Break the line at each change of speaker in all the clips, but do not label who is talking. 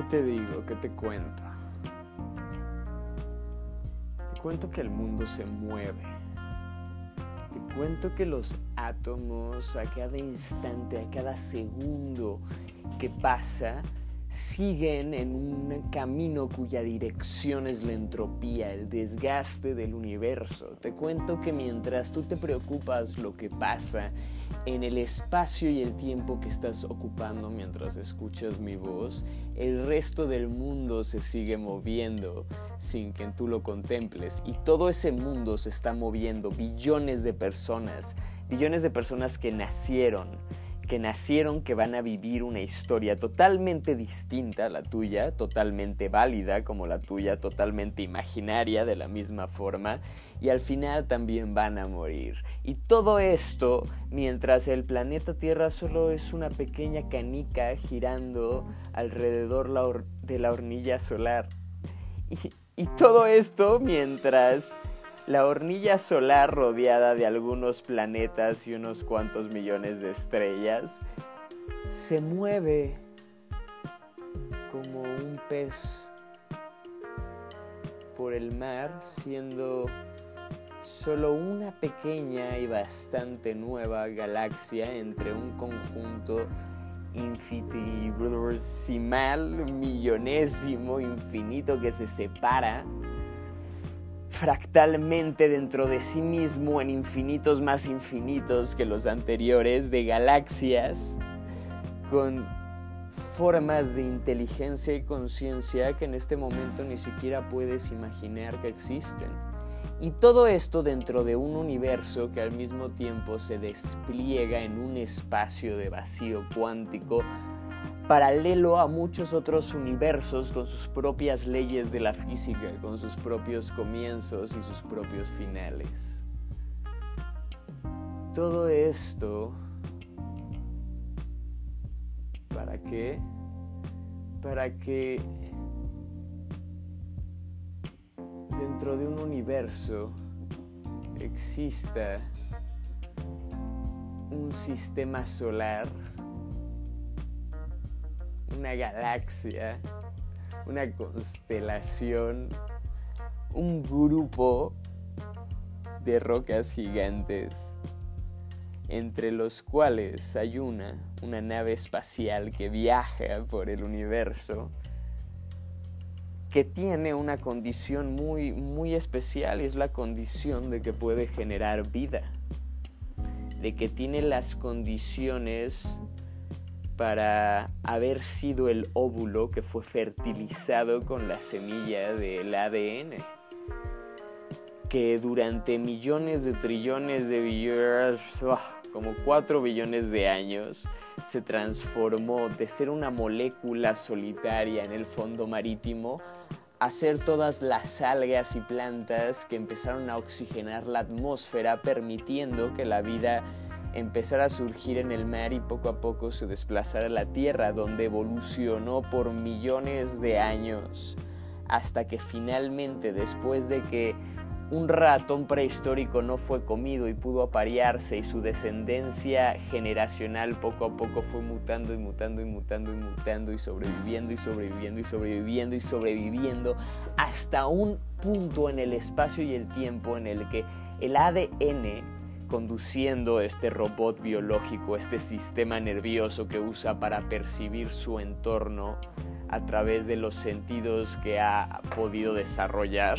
te digo? ¿Qué te cuento? Te cuento que el mundo se mueve. Te cuento que los átomos a cada instante, a cada segundo que pasa, siguen en un camino cuya dirección es la entropía, el desgaste del universo. Te cuento que mientras tú te preocupas lo que pasa en el espacio y el tiempo que estás ocupando mientras escuchas mi voz, el resto del mundo se sigue moviendo sin que tú lo contemples. Y todo ese mundo se está moviendo, billones de personas que nacieron, que van a vivir una historia totalmente distinta a la tuya, totalmente válida como la tuya, totalmente imaginaria de la misma forma, y al final también van a morir. Y todo esto mientras el planeta Tierra solo es una pequeña canica girando alrededor de la hornilla solar. Y todo esto mientras la hornilla solar, rodeada de algunos planetas y unos cuantos millones de estrellas, se mueve como un pez por el mar, siendo solo una pequeña y bastante nueva galaxia entre un conjunto infinitesimal, millonésimo, infinito, que se separa fractalmente dentro de sí mismo en infinitos más infinitos que los anteriores, de galaxias con formas de inteligencia y conciencia que en este momento ni siquiera puedes imaginar que existen. Y todo esto dentro de un universo que al mismo tiempo se despliega en un espacio de vacío cuántico paralelo a muchos otros universos con sus propias leyes de la física, con sus propios comienzos y sus propios finales. Todo esto, ¿para qué? Para que dentro de un universo exista un sistema solar, una galaxia, una constelación, un grupo de rocas gigantes, entre los cuales hay una nave espacial que viaja por el universo, que tiene una condición muy, muy especial, y es la condición de que puede generar vida, de que tiene las condiciones para haber sido el óvulo que fue fertilizado con la semilla del ADN, que durante millones de trillones de billones, como 4 billones de años, se transformó de ser una molécula solitaria en el fondo marítimo a ser todas las algas y plantas que empezaron a oxigenar la atmósfera, permitiendo que la vida empezara a surgir en el mar y poco a poco se desplazara a la Tierra, donde evolucionó por millones de años, hasta que finalmente, después de que un ratón prehistórico no fue comido y pudo aparearse, y su descendencia generacional poco a poco fue mutando y mutando y mutando y mutando y sobreviviendo y sobreviviendo y sobreviviendo y sobreviviendo, hasta un punto en el espacio y el tiempo en el que el ADN, conduciendo este robot biológico, este sistema nervioso que usa para percibir su entorno a través de los sentidos que ha podido desarrollar,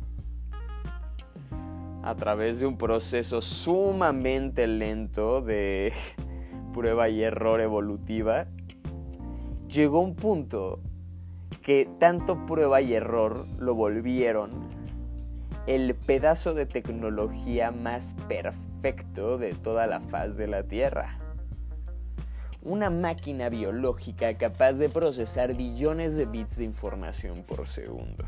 a través de un proceso sumamente lento de prueba y error evolutiva, llegó un punto que tanto prueba y error lo volvieron el pedazo de tecnología más perfecto de toda la faz de la Tierra. Una máquina biológica capaz de procesar billones de bits de información por segundo.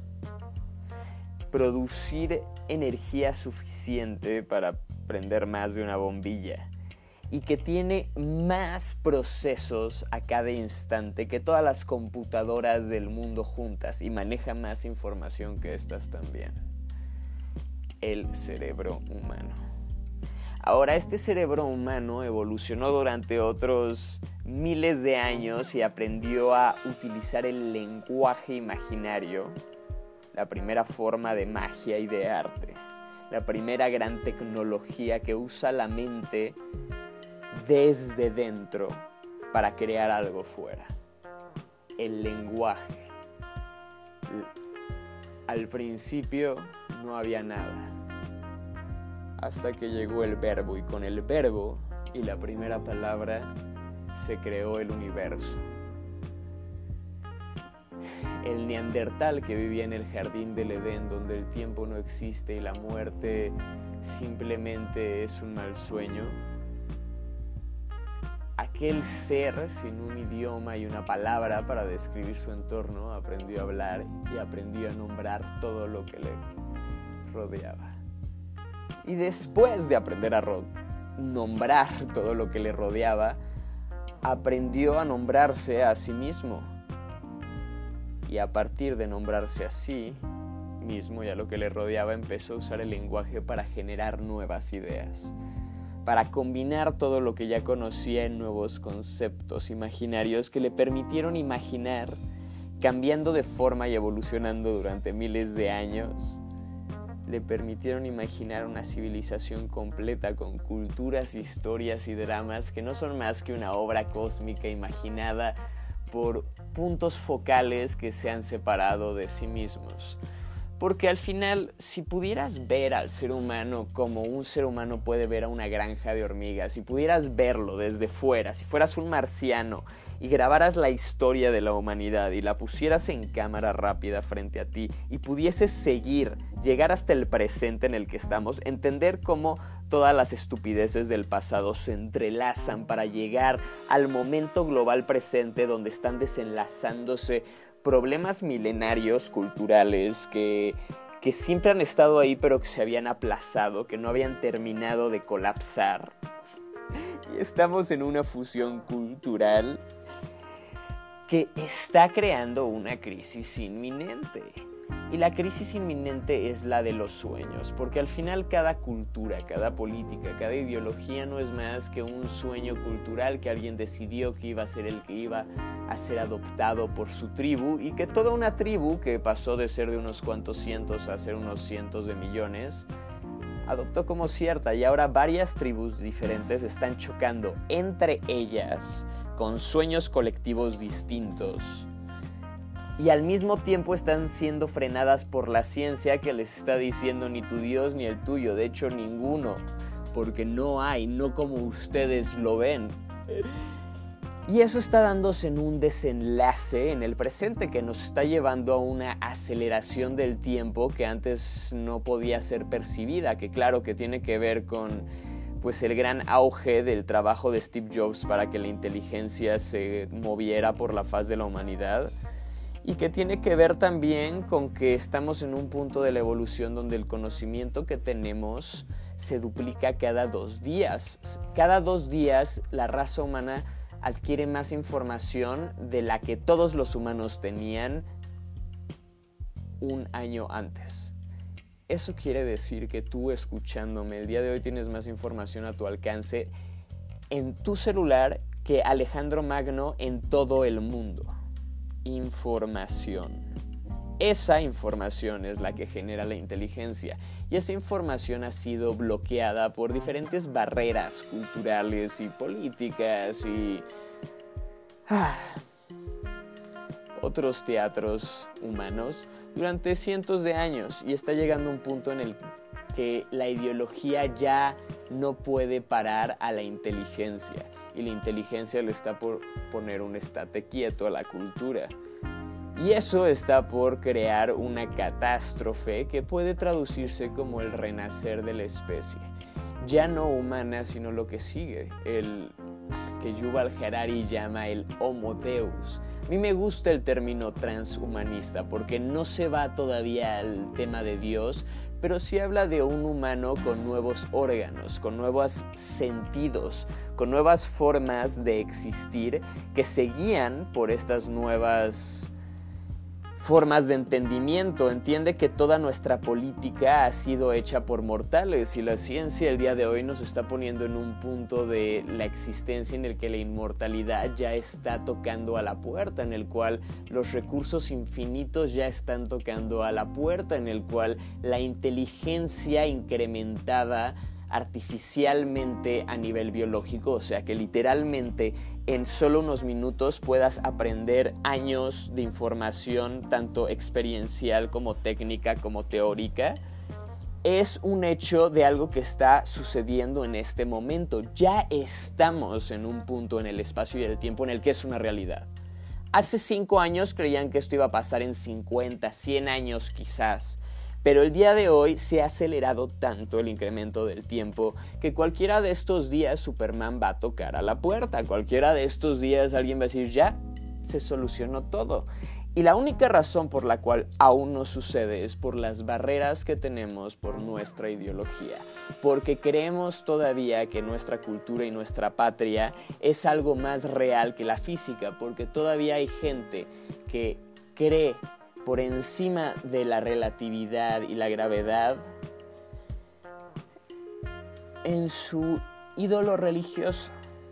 Producir energía suficiente para prender más de una bombilla, y que tiene más procesos a cada instante que todas las computadoras del mundo juntas, y maneja más información que estas también. El cerebro humano. Ahora, este cerebro humano evolucionó durante otros miles de años y aprendió a utilizar el lenguaje imaginario, la primera forma de magia y de arte, la primera gran tecnología que usa la mente desde dentro para crear algo fuera. El lenguaje. Al principio no había nada, hasta que llegó el verbo, y con el verbo y la primera palabra se creó el universo. El neandertal que vivía en el jardín del Edén, donde el tiempo no existe y la muerte simplemente es un mal sueño, aquel ser sin un idioma y una palabra para describir su entorno aprendió a hablar y aprendió a nombrar todo lo que le rodeaba. Y después de aprender a nombrar todo lo que le rodeaba, aprendió a nombrarse a sí mismo. Y a partir de nombrarse a sí mismo y a lo que le rodeaba, empezó a usar el lenguaje para generar nuevas ideas, para combinar todo lo que ya conocía en nuevos conceptos imaginarios que le permitieron imaginar, cambiando de forma y evolucionando durante miles de años. Le permitieron imaginar una civilización completa con culturas, historias y dramas que no son más que una obra cósmica imaginada por puntos focales que se han separado de sí mismos. Porque al final, si pudieras ver al ser humano como un ser humano puede ver a una granja de hormigas, si pudieras verlo desde fuera, si fueras un marciano y grabaras la historia de la humanidad y la pusieras en cámara rápida frente a ti y pudieses llegar hasta el presente en el que estamos, entender cómo todas las estupideces del pasado se entrelazan para llegar al momento global presente donde están desenlazándose problemas milenarios culturales que siempre han estado ahí pero que se habían aplazado, que no habían terminado de colapsar. Y estamos en una fusión cultural que está creando una crisis inminente. Y la crisis inminente es la de los sueños, porque al final cada cultura, cada política, cada ideología no es más que un sueño cultural que alguien decidió que iba a ser el que iba a ser adoptado por su tribu, y que toda una tribu que pasó de ser de unos cuantos cientos a ser unos cientos de millones, adoptó como cierta, y ahora varias tribus diferentes están chocando entre ellas con sueños colectivos distintos. Y al mismo tiempo están siendo frenadas por la ciencia que les está diciendo ni tu Dios ni el tuyo, de hecho ninguno, porque no hay, no como ustedes lo ven. Y eso está dándose en un desenlace en el presente que nos está llevando a una aceleración del tiempo que antes no podía ser percibida, que claro que tiene que ver con pues el gran auge del trabajo de Steve Jobs para que la inteligencia se moviera por la faz de la humanidad. Y que tiene que ver también con que estamos en un punto de la evolución donde el conocimiento que tenemos se duplica cada 2 días. Cada 2 días la raza humana adquiere más información de la que todos los humanos tenían un año antes. Eso quiere decir que tú, escuchándome, el día de hoy tienes más información a tu alcance en tu celular que Alejandro Magno en todo el mundo. Información. Esa información es la que genera la inteligencia, y esa información ha sido bloqueada por diferentes barreras culturales y políticas y otros teatros humanos durante cientos de años, y está llegando un punto en el que la ideología ya no puede parar a la inteligencia, y la inteligencia le está por poner un estate quieto a la cultura. Y eso está por crear una catástrofe que puede traducirse como el renacer de la especie. Ya no humana, sino lo que sigue, el que Yuval Harari llama el Homo Deus. A mí me gusta el término transhumanista porque no se va todavía al tema de Dios, pero sí habla de un humano con nuevos órganos, con nuevos sentidos, con nuevas formas de existir que se guían por estas nuevas formas de entendimiento. Entiende que toda nuestra política ha sido hecha por mortales y la ciencia el día de hoy nos está poniendo en un punto de la existencia en el que la inmortalidad ya está tocando a la puerta, en el cual los recursos infinitos ya están tocando a la puerta, en el cual la inteligencia incrementada artificialmente a nivel biológico, o sea que literalmente en solo unos minutos puedas aprender años de información tanto experiencial como técnica como teórica, es un hecho de algo que está sucediendo en este momento. Ya estamos en un punto en el espacio y el tiempo en el que es una realidad. Hace 5 años creían que esto iba a pasar en 50, 100 años quizás. Pero el día de hoy se ha acelerado tanto el incremento del tiempo que cualquiera de estos días Superman va a tocar a la puerta. Cualquiera de estos días alguien va a decir, ya, se solucionó todo. Y la única razón por la cual aún no sucede es por las barreras que tenemos por nuestra ideología. Porque creemos todavía que nuestra cultura y nuestra patria es algo más real que la física. Porque todavía hay gente que cree por encima de la relatividad y la gravedad en su ídolo religioso.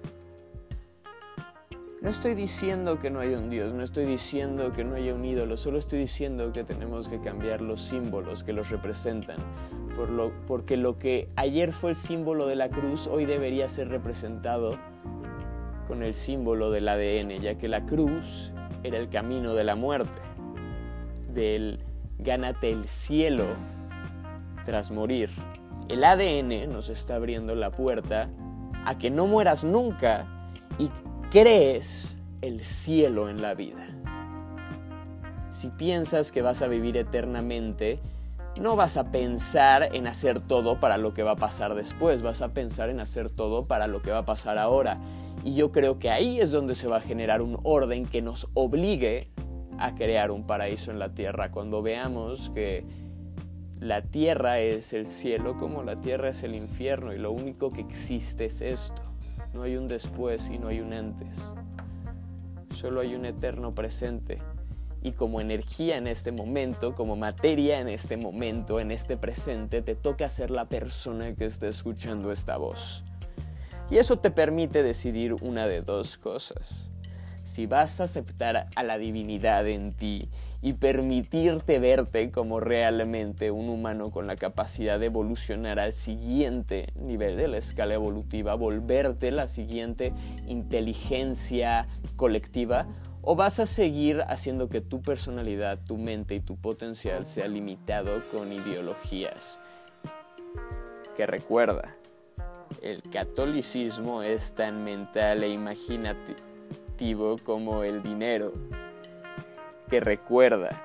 No estoy diciendo que no haya un Dios, no estoy diciendo que no haya un ídolo, solo estoy diciendo que tenemos que cambiar los símbolos que los representan, porque lo que ayer fue el símbolo de la cruz, hoy debería ser representado con el símbolo del ADN, ya que la cruz era el camino de la muerte, del gánate el cielo tras morir. El ADN nos está abriendo la puerta a que no mueras nunca y crees el cielo en la vida. Si piensas que vas a vivir eternamente, no vas a pensar en hacer todo para lo que va a pasar después, vas a pensar en hacer todo para lo que va a pasar ahora. Y yo creo que ahí es donde se va a generar un orden que nos obligue a crear un paraíso en la tierra, cuando veamos que la tierra es el cielo como la tierra es el infierno y lo único que existe es esto. No hay un después y no hay un antes. Solo hay un eterno presente. Y como energía en este momento, como materia en este momento, en este presente, te toca ser la persona que está escuchando esta voz. Y eso te permite decidir una de dos cosas. Si vas a aceptar a la divinidad en ti y permitirte verte como realmente un humano con la capacidad de evolucionar al siguiente nivel de la escala evolutiva, volverte la siguiente inteligencia colectiva, o vas a seguir haciendo que tu personalidad, tu mente y tu potencial sea limitado con ideologías. Que recuerda, el catolicismo es tan mental e imaginativo como el dinero, que recuerda,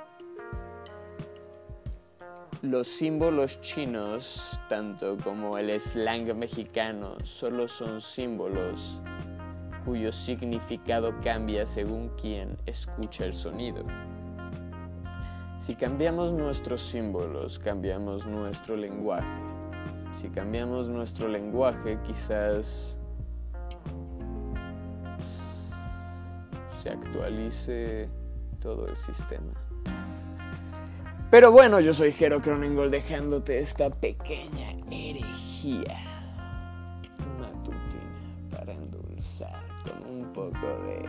los símbolos chinos, tanto como el slang mexicano, solo son símbolos cuyo significado cambia según quien escucha el sonido. Si cambiamos nuestros símbolos, cambiamos nuestro lenguaje. Si cambiamos nuestro lenguaje, quizás se actualice todo el sistema. Pero bueno, yo soy Jero Cronengold dejándote esta pequeña herejía matutina para endulzar con un poco de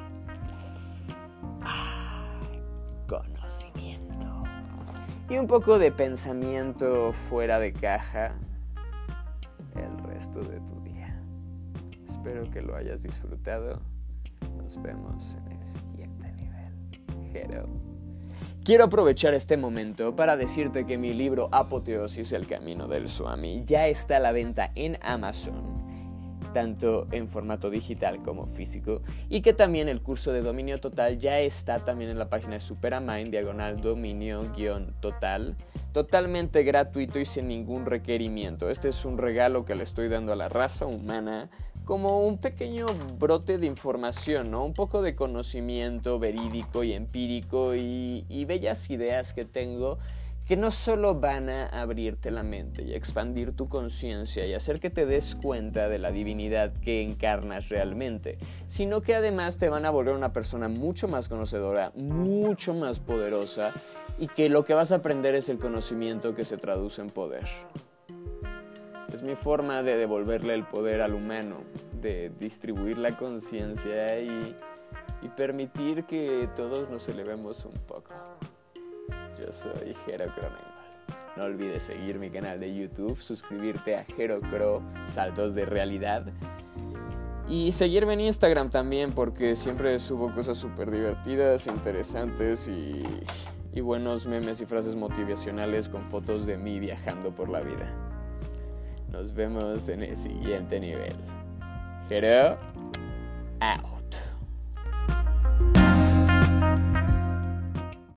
conocimiento y un poco de pensamiento fuera de caja el resto de tu día. Espero que lo hayas disfrutado. Nos vemos en el siguiente nivel. Jero. Quiero aprovechar este momento para decirte que mi libro Apoteosis, el camino del Swami, ya está a la venta en Amazon, tanto en formato digital como físico, y que también el curso de dominio total ya está también en la página de Superamind, /dominio-total, totalmente gratuito y sin ningún requerimiento. Este es un regalo que le estoy dando a la raza humana como un pequeño brote de información, ¿no? Un poco de conocimiento verídico y empírico y bellas ideas que tengo que no solo van a abrirte la mente y expandir tu conciencia y hacer que te des cuenta de la divinidad que encarnas realmente, sino que además te van a volver una persona mucho más conocedora, mucho más poderosa, y que lo que vas a aprender es el conocimiento que se traduce en poder. Es mi forma de devolverle el poder al humano, de distribuir la conciencia y permitir que todos nos elevemos un poco. Yo soy Jero Cronenberg. No olvides seguir mi canal de YouTube, suscribirte a Jero Cro Saltos de Realidad y seguirme en Instagram también, porque siempre subo cosas súper divertidas, interesantes y buenos memes y frases motivacionales con fotos de mí viajando por la vida. Nos vemos en el siguiente nivel. Jero out.